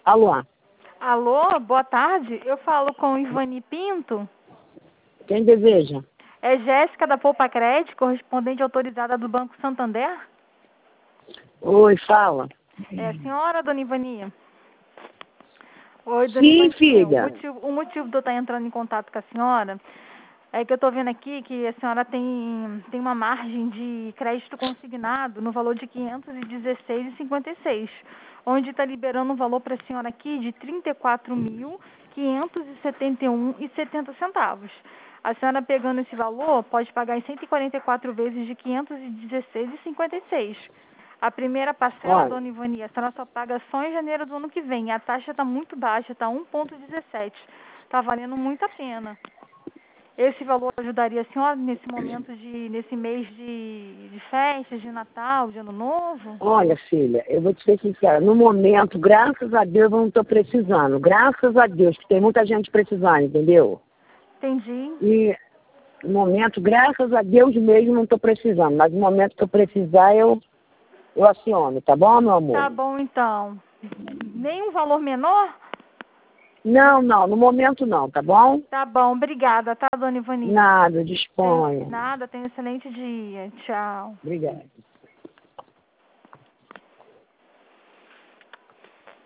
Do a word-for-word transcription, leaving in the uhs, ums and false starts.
Alô? Alô, boa tarde. Eu falo com Ivani Pinto. Quem deseja? É Jéssica da Poupa Crédito, correspondente autorizada do Banco Santander? Oi, fala. É a senhora, dona Ivani? Oi, dona Sim, Ivani. O filha. motivo, o motivo de eu estar entrando em contato com a senhora é que eu estou vendo aqui que a senhora tem, tem uma margem de crédito consignado no valor de quinhentos e dezesseis reais e cinquenta e seis centavos, onde está liberando um valor para a senhora aqui de trinta e quatro mil, quinhentos e setenta e um reais e setenta centavos. A senhora pegando esse valor pode pagar em cento e quarenta e quatro vezes de quinhentos e dezesseis reais e cinquenta e seis centavos. A primeira parcela, Olha, dona Ivani, a senhora só paga só em janeiro do ano que vem. A taxa está muito baixa, está um vírgula dezessete. Está valendo muito a pena. Esse valor ajudaria a senhora nesse momento de, nesse mês de, de festas, de Natal, de Ano Novo? olha, filha, eu vou te ser sincera. No momento, graças a Deus, eu não estou precisando. Graças a Deus, que tem muita gente precisando, entendeu? Entendi. E no momento, graças a Deus mesmo, não estou precisando. Mas no momento que eu precisar, eu, eu aciono, tá bom, meu amor? Tá bom, então. Nenhum valor menor? Não, não, no momento não, tá bom? Tá bom, obrigada, tá, dona Ivani? Nada, Tem, disponha. nada, tenha um excelente dia. Tchau. Obrigada.